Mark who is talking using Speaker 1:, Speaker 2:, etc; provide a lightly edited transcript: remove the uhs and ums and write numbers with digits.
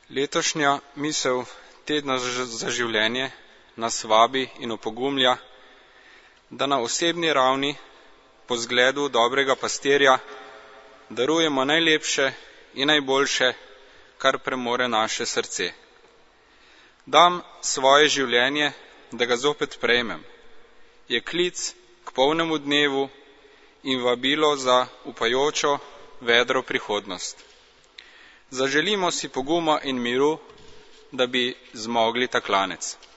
Speaker 1: Letošnja misel tedna za življenje nas vabi in opogumlja, da na osebni ravni po zgledu dobrega pastirja darujemo najlepše in najboljše, kar premore naše srce. Dam svoje življenje, da ga zopet prejmem, je klic k polnemu dnevu in vabilo za upajočo, vedro prihodnost. Zaželimo si poguma in miru, da bi zmogli ta klanec.